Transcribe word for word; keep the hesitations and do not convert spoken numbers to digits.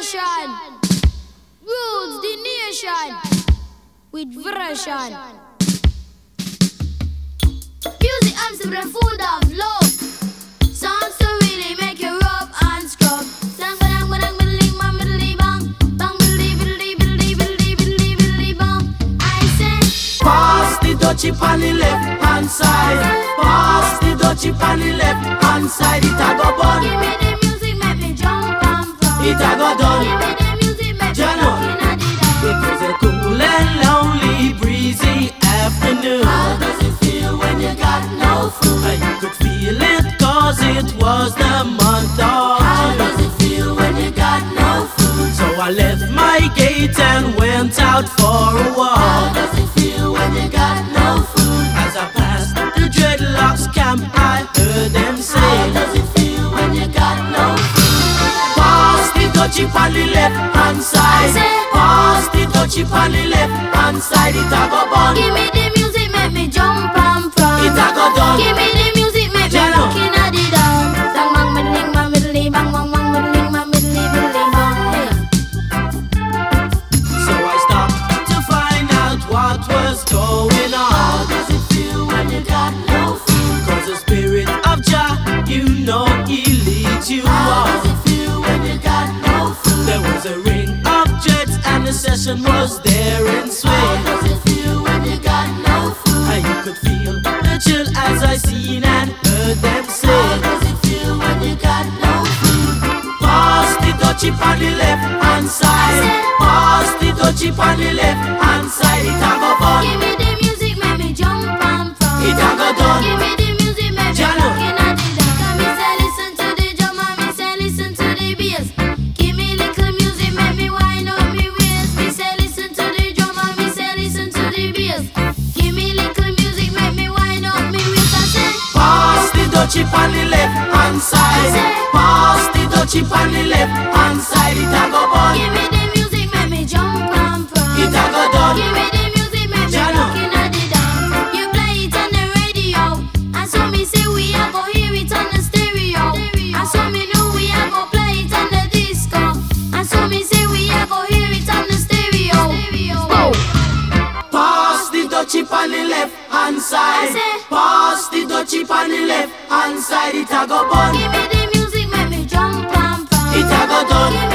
station rules the nation with version. Music I'm and full of love. Songs to really make you rub and scrub. Sang badang badang biddly bang biddly bang bang biddly biddly biddly biddly biddly biddly bang. I say, pass the dutchie on the left hand side. Pass the dutchie on the left hand side. It a go bun. Give me the music, make me jump and from. It a go done. Give me the music, make me looking at it down. It was a cool and lonely, breezy afternoon. How does it feel when you got no food? And you could feel it cause it was the month of How June. does it feel when you got no food? So I left my gate and went out for a How walk. does it feel when you got no food? As I passed the dreadlocks camp, I heard them How say, does it feel when you got no food? pass the dutchie on the left hand side. Pass the dutchie on the left hand side. It a go bun. Give me the music, make me jump and from. It a go done. Give me the music, make me Jano. looking at it down. Sang bang biddly bang biddly bang bang bang biddly bang biddly biddly bang. Hey. So I stopped to find out what was going How on. does it feel when you got no food? Cause the spirit of Jah, you know he leads you How does on. it feel when you got no food? There was a ring of jets and the session was there in How swing. does it feel when you got no food? And you could feel the chill as I seen and heard them How say, does it feel when you got no food? pass the dutchie on the left hand side. Pass the dutchie on the left hand side. It a go bun. Give me the music, make me jump and from. It a go done. Give me the music, make me Jano. looking at it down. Come me say listen to the drum and me say listen to the bass. Give me little music, make me wind up me waist. Me say listen to the drum and me say listen to the bass. Give me little music, make me wind up me waist. I say, Pass the dutchie on the left hand side. Pass the dutchie on the left hand side. It a go bun. give me the music, make me jump and from. It a go done. Give me the music, make me Jano. looking at it down. You play it on the radio, and so me say we a go hear it on the stereo. And so me know we a go play it on the disco. And so me say we a go hear it on the stereo. Oh. Pass the dutchie on the left hand side. I say- Pass the dutchie on the left hand side. It a go bun. Give me the music, make me jump and from. It a go done. Give